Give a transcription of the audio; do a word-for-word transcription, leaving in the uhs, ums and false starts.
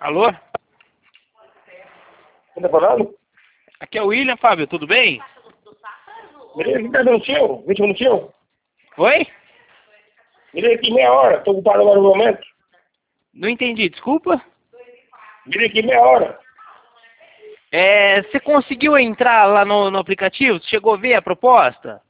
Alô? Você tá falando? Aqui é o William, Fábio, tudo bem? Beleza, que tá dando seu? vinte minutinhos? Oi? Beleza, aqui meia hora. Tô ocupado agora no momento. Não entendi, desculpa. Beleza, aqui meia hora. É, você conseguiu entrar lá no, no aplicativo? Você chegou a ver a proposta?